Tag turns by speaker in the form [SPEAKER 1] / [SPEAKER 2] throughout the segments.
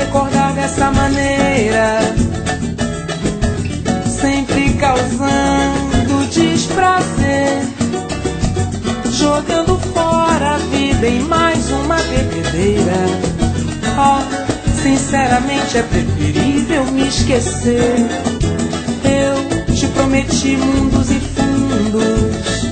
[SPEAKER 1] recordar dessa maneira, sempre causando desprazer, jogando fora a vida em mais uma bebedeira. Oh, sinceramente é preferível me esquecer. Eu te prometi mundos e fundos,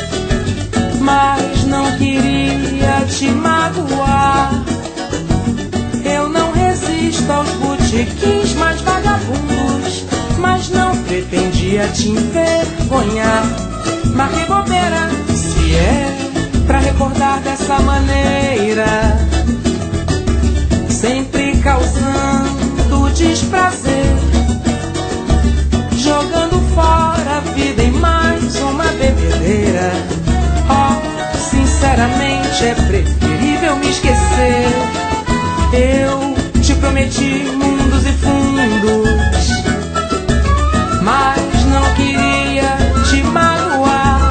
[SPEAKER 1] mas não queria te magoar. Eu não resisto aos botequins mais vagabundos, mas não pretendia te envergonhar. Marquei bobeira, se é pra recordar dessa maneira, sempre causando desprazer, jogando fora a vida em mais uma bebedeira. Oh, sinceramente é preferível me esquecer. Eu te prometi mundos e fundos, mas não queria te magoar.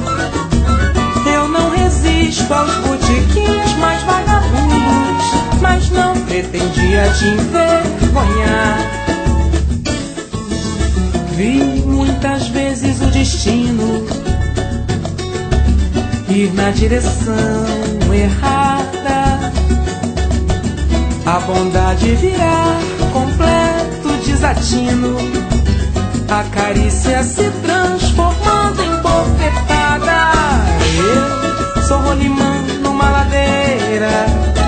[SPEAKER 1] Eu não resisto aos botequins mais vagabundos, mas não pretendia te envergonhar. Vi muitas vezes o destino ir na direção errada, a bondade virar completo desatino, a carícia se transformando em bofetada. Eu sou rolimã numa ladeira,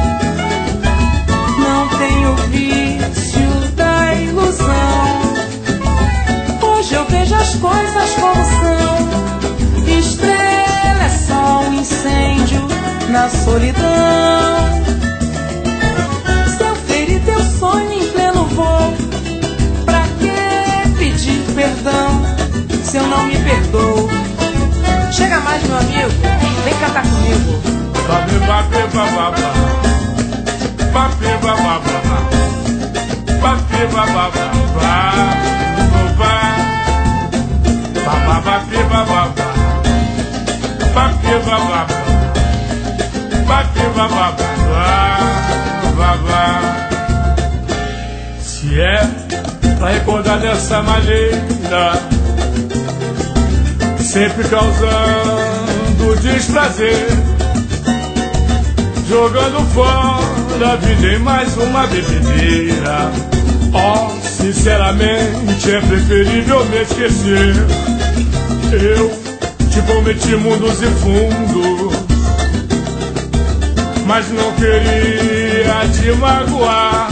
[SPEAKER 1] não tenho vício da ilusão. Hoje eu vejo as coisas como são. Estrela é só um incêndio na solidão. Se eu ferir teu sonho em pleno voo, pra que pedir perdão se eu não me perdoo? Chega mais, meu amigo, vem cantar comigo.
[SPEAKER 2] Babe, babe, bababa. Babe, bababa. Babe, bababa. Babe, bababa. Babe, bababa. Babe, bababa. Se é pra recordar dessa maneira, sempre causando desprazer, jogando fora a vida em mais uma bebedeira. Oh, sinceramente é preferível me esquecer. Eu te prometi mundos e fundos, mas não queria te magoar.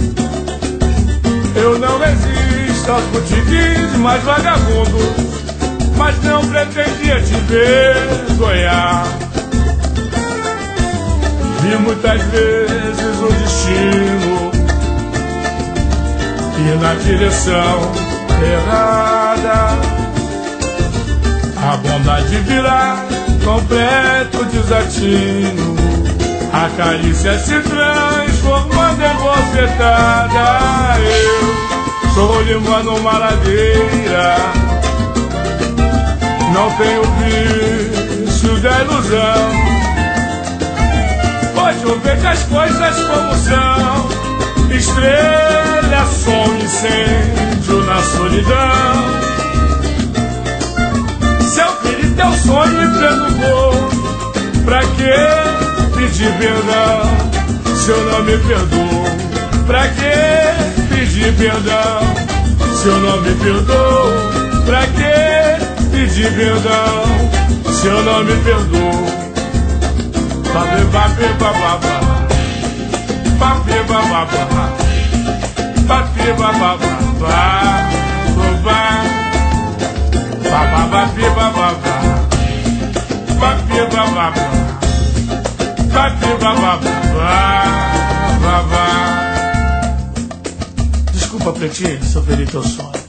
[SPEAKER 2] Eu não resisto aos botequins mais vagabundos, mas não pretendia te envergonhar. Vi muitas vezes o destino ir na direção errada, a bondade virar completo desatino, a carícia se transformando em bofetada. Eu sou rolimã numa ladeira, não tenho vício da ilusão. Hoje eu vejo as coisas como são. Estrela é só um incêndio na solidão. Se eu ferir teu sonho em pleno voo, pra que pedir perdão se eu não me perdoo? Pra que pedir perdão se eu não me perdoo? Pra que pedir perdão se eu não me perdoo? Babe, babe, bababa. Babe, bababa. Babe, bababa. Babe, bababa. Babe, bababa. Babe, bababa. Desculpa, Pretinho, se eu feri teu sonho.